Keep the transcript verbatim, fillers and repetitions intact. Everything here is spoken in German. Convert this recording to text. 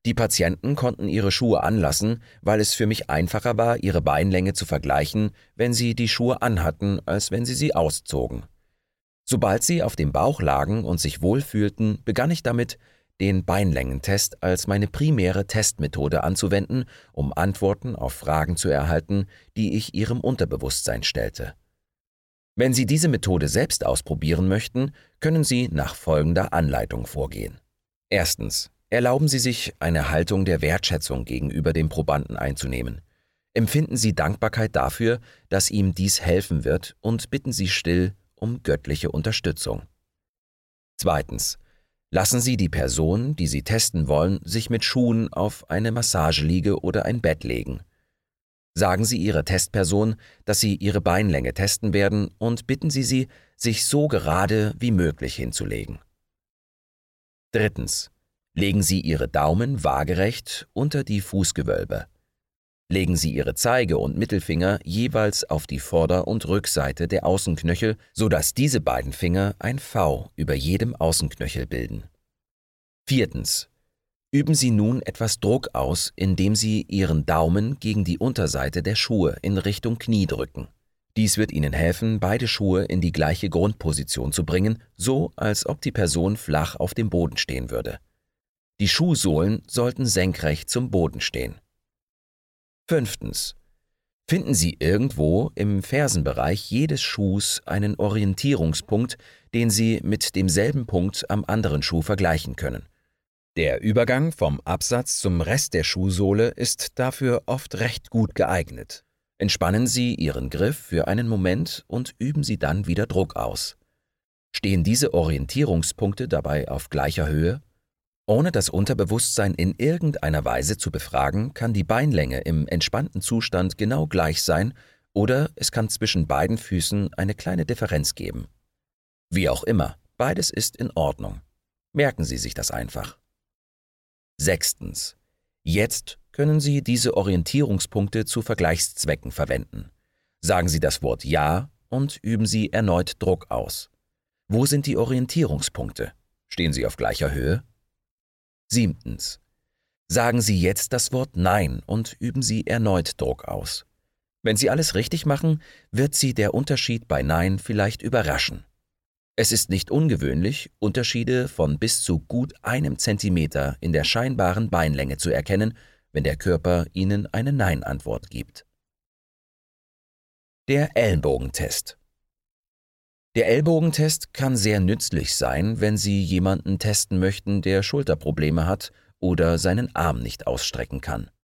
Die Patienten konnten ihre Schuhe anlassen, weil es für mich einfacher war, ihre Beinlänge zu vergleichen, wenn sie die Schuhe anhatten, als wenn sie sie auszogen. Sobald sie auf dem Bauch lagen und sich wohlfühlten, begann ich damit, den Beinlängentest als meine primäre Testmethode anzuwenden, um Antworten auf Fragen zu erhalten, die ich ihrem Unterbewusstsein stellte. Wenn Sie diese Methode selbst ausprobieren möchten, können Sie nach folgender Anleitung vorgehen. Erstens. Erlauben Sie sich, eine Haltung der Wertschätzung gegenüber dem Probanden einzunehmen. Empfinden Sie Dankbarkeit dafür, dass ihm dies helfen wird, und bitten Sie still um göttliche Unterstützung. Zweitens. Lassen Sie die Person, die Sie testen wollen, sich mit Schuhen auf eine Massageliege oder ein Bett legen. Sagen Sie Ihrer Testperson, dass Sie ihre Beinlänge testen werden, und bitten Sie sie, sich so gerade wie möglich hinzulegen. Drittens. Legen Sie Ihre Daumen waagerecht unter die Fußgewölbe. Legen Sie Ihre Zeige- und Mittelfinger jeweils auf die Vorder- und Rückseite der Außenknöchel, sodass diese beiden Finger ein V über jedem Außenknöchel bilden. Viertens. Üben Sie nun etwas Druck aus, indem Sie Ihren Daumen gegen die Unterseite der Schuhe in Richtung Knie drücken. Dies wird Ihnen helfen, beide Schuhe in die gleiche Grundposition zu bringen, so als ob die Person flach auf dem Boden stehen würde. Die Schuhsohlen sollten senkrecht zum Boden stehen. Fünftens. Finden Sie irgendwo im Fersenbereich jedes Schuhs einen Orientierungspunkt, den Sie mit demselben Punkt am anderen Schuh vergleichen können. Der Übergang vom Absatz zum Rest der Schuhsohle ist dafür oft recht gut geeignet. Entspannen Sie Ihren Griff für einen Moment und üben Sie dann wieder Druck aus. Stehen diese Orientierungspunkte dabei auf gleicher Höhe? Ohne das Unterbewusstsein in irgendeiner Weise zu befragen, kann die Beinlänge im entspannten Zustand genau gleich sein, oder es kann zwischen beiden Füßen eine kleine Differenz geben. Wie auch immer, beides ist in Ordnung. Merken Sie sich das einfach. Sechstens. Jetzt können Sie diese Orientierungspunkte zu Vergleichszwecken verwenden. Sagen Sie das Wort Ja und üben Sie erneut Druck aus. Wo sind die Orientierungspunkte? Stehen sie auf gleicher Höhe? Siebtens. Sagen Sie jetzt das Wort Nein und üben Sie erneut Druck aus. Wenn Sie alles richtig machen, wird Sie der Unterschied bei Nein vielleicht überraschen. Es ist nicht ungewöhnlich, Unterschiede von bis zu gut einem Zentimeter in der scheinbaren Beinlänge zu erkennen, wenn der Körper Ihnen eine Nein-Antwort gibt. Der Ellbogentest. Der Ellbogentest kann sehr nützlich sein, wenn Sie jemanden testen möchten, der Schulterprobleme hat oder seinen Arm nicht ausstrecken kann.